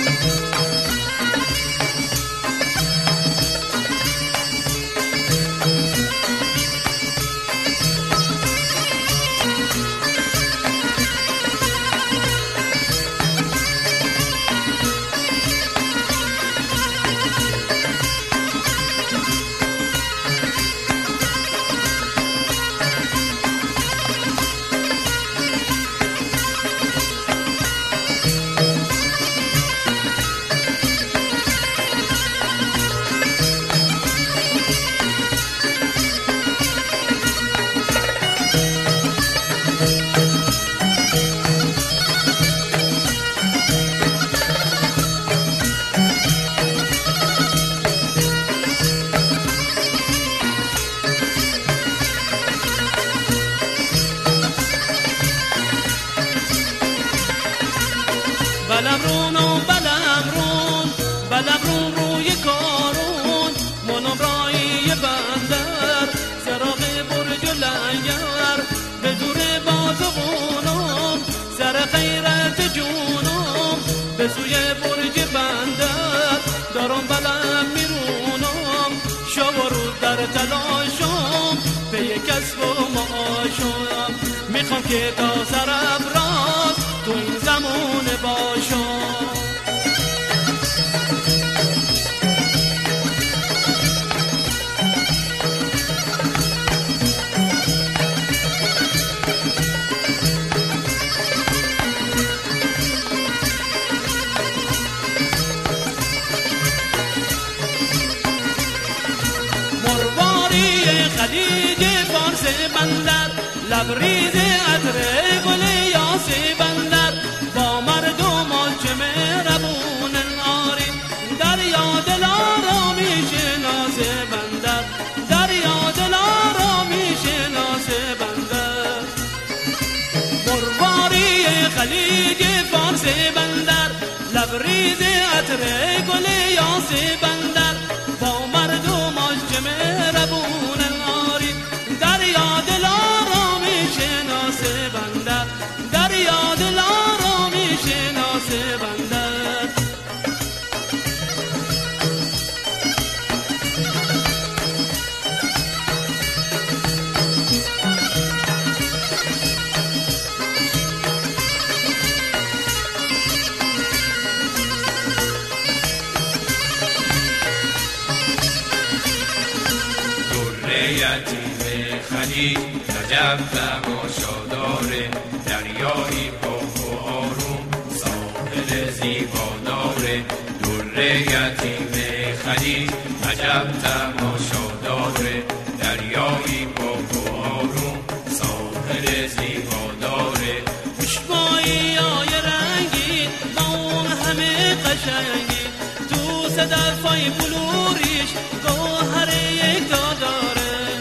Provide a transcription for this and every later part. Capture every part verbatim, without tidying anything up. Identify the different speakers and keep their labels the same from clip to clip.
Speaker 1: بلم رون و بلم رون بلم رون روی کارون منم رایی بندر سراغ برج و لنگر به زور بازغونم سر غیرت جونم به سوی برج بندر دارم بلم میرونم شب و روز در تلاشم به یک کسب و معاشم میخوام که تا سرافراز تو این زمونه باشم. مرواری خلیج فارس بندر لبریز عطر گل یاس بندر با مردمان چه مهربون آری دریا دلارا میشناس بندر دریا دلارا میشناس بندر مرواری خلیج فارس بندر لبریز عطر گل یاس بندر با مردمان چه مهربون آری دریا دلارا میشناس بندر دریا دلارا میشناس بندر.
Speaker 2: یتیم خلیج عجب تماشا داره دریایی پاک و آروم ساحل زیبا داره در یتیم خلیج عجب تماشا داره دریایی پاک و آروم ساحل زیبا داره
Speaker 1: چشمایی های رنگی با اون همه قشنگی تو صدفای بلوریش گوهر یک تا داره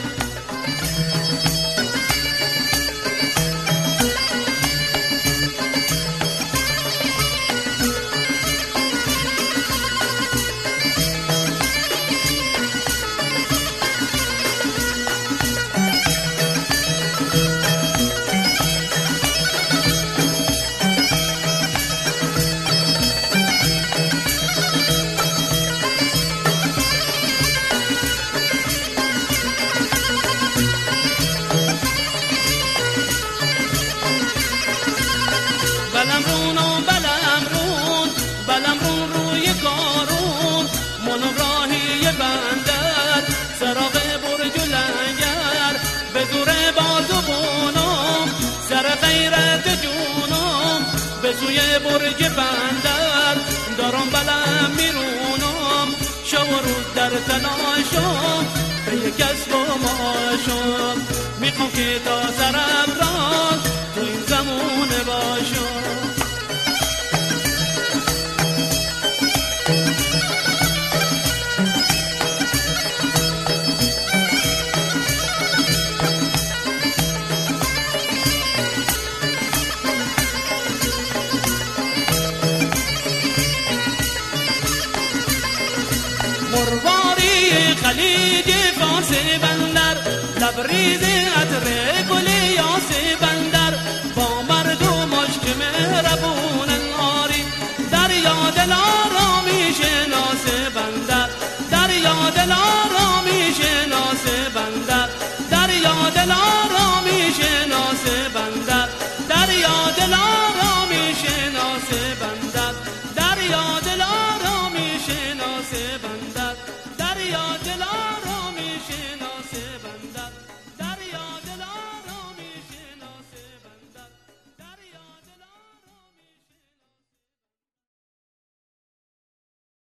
Speaker 1: بلم رون و بلم رون بلم رون روی کارون منم راهی بندر سراغ برج و لنگر به زور بازغونم سر غیرت جونم به سوی برج بندر دارم بلم میرونم شب و روز در تلاشم به یک کسب و معاشم میخوام که تا سرافراز تو این زمونه باشم. مرواری خلیج فارس بندر لبریز عطر گل یاس بندر با مردمش که مهربون